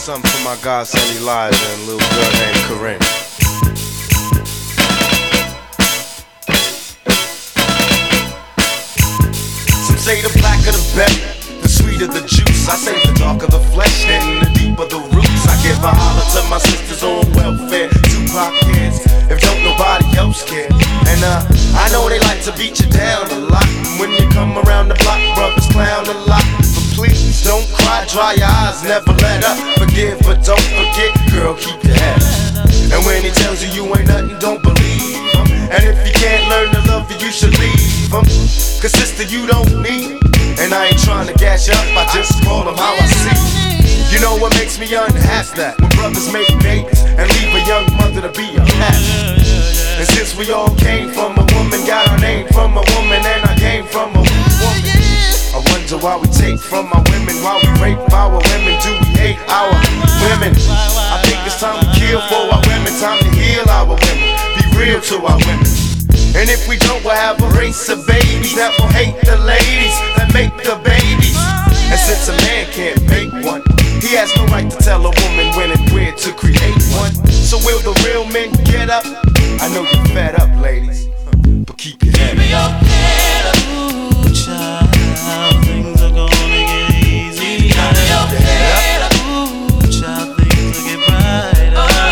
something for my godson Elijah and a little girl named Corinne. Some say the blacker the better, the sweeter the juice. I say the darker the flesh and the deeper the roots. I give a holler to my sisters on welfare, Tupac kids, if don't nobody else care. And I know they like to beat you down a lot. When you come around the block, brothers clown a lot. But please don't cry, dry your eyes, never let up. Forgive but don't forget, girl, keep your head up. And when he tells you you ain't nothing, don't believe him. And if you can't learn to love you, you should leave him. Cause sister, you don't need him. And I ain't trying to gas you up, I just call him how I see him. You know what makes me unhappy? That when brothers make babies and leave a young mother to be unhappy. And since we all came from a woman, got our name from a woman, and I came from a woman, I wonder why we take from our women, why we rape our women, do we hate our women? I think it's time to kill for our women, time to heal our women, be real to our women. And if we don't, we'll have a race of babies that will hate the ladies that make the babies. And since a man can't make one, he has no right to tell a woman when and where to create one. So will the real men get up? I know you're fed up, ladies, but keep your head up. Keep your head up, ooh, child. Things are gonna get easy. Keep your head up, ooh, child. Things will get brighter.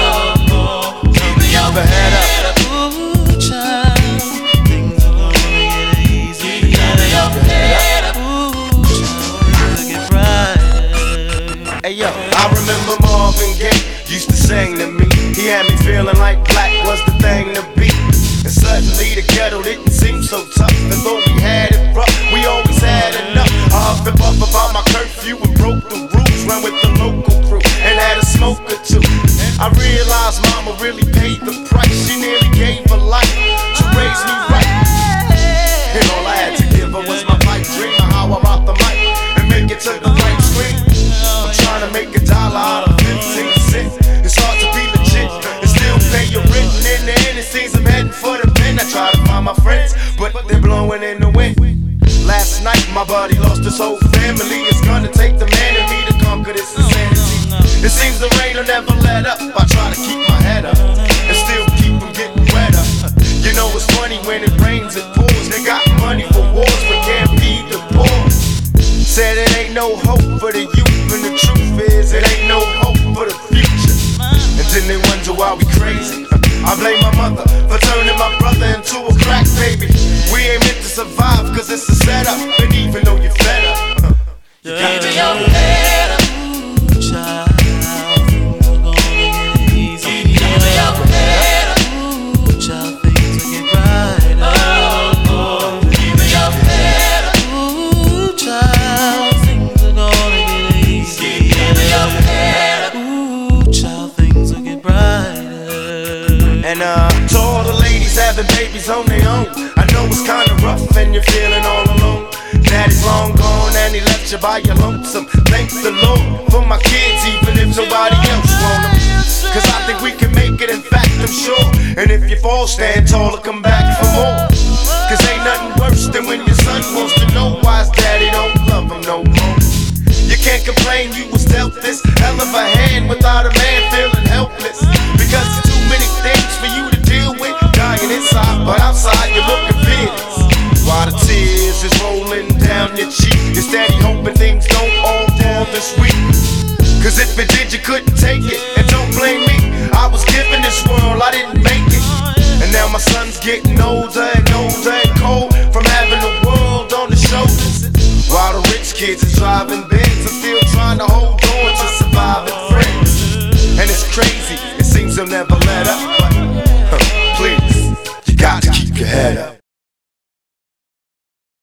Oh, keep your head up, ooh, child. Things are gonna get easy. Keep your head up, ooh, child. Things will get brighter. Hey yo, I remember Marvin Gaye used to sing to me. He had me feeling like black was the thing to be. And suddenly the ghetto didn't seem so tough. And though we had it rough, we always had enough. I huffed and puffed about my curfew and broke the rules. Ran with the local crew and had a smoke or two. I realized mama really paid the price. She nearly gave her life to raise me right. And all I had to give her was my pipe dream of how I rock the mic and make it to the right screen. I'm trying to make $1 out of 15 cents. It's hard to be legit and still pay your rent. And in the end, it seems I'm heading for the pen. I try to find my friends, but they're blowing in the wind. Last night, my buddy lost his whole family. It's gonna take the man in me to conquer this insanity. It seems the rain will never let up. I try to keep my head up and still keep from getting wetter. You know it's funny when it rains, it pours. They got money for wars, but can't feed the poor. Said it ain't no hope for the youth, and the truth is it ain't no hope for the future. And then they wonder why we crazy. I blame my mother for turning my brother into a crack baby. We ain't meant to survive cause it's a setup. And even though you're fed up, you got to your head up, ooh, child. Things are gonna get easy. Keep your head up, ooh, child. Things will get brighter. Oh, keep your head up, ooh, child. Things are gonna get easy. Keep your head up, ooh, child. Things will get brighter. And to all the ladies having babies on their own, I know it's kinda rough and you're feeling all alone. Daddy's long gone and he left you by your lonesome. Thank the Lord for my kids, even if nobody else want them. Cause I think we can make it, in fact I'm sure. And if you fall, stand tall or come back for more. Cause ain't nothing worse than when your son wants to know why his daddy don't love him no more. You can't complain you was dealt this hell of a hand without a man feeling helpless. Because there's too many things for you to deal with. Dying inside, but outside you're looking fearless. While the tears is rolling down your cheek, you're steady hoping things don't all fall this week. Cause if it did, you couldn't take it. And don't blame me, I was given this world, I didn't make it. And now my son's getting older and older and cold from having the world on his shoulders. While the rich kids are driving Benz, I'm still trying to hold on to surviving friends. And it's crazy, it seems they'll never let up.